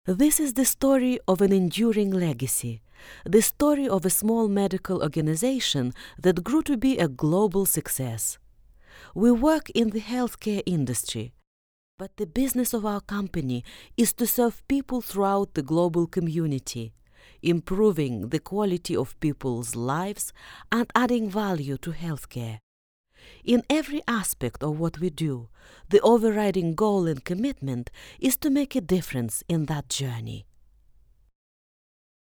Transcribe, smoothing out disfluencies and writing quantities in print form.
This is the story of an enduring legacy, the story of a small medical organization that grew to be a global success. We work in the healthcare industry, but the business of our company is to serve people throughout the global community, improving the quality of people's lives and adding value to healthcare. In every aspect of what we do, the overriding goal and commitment is to make a difference in that journey.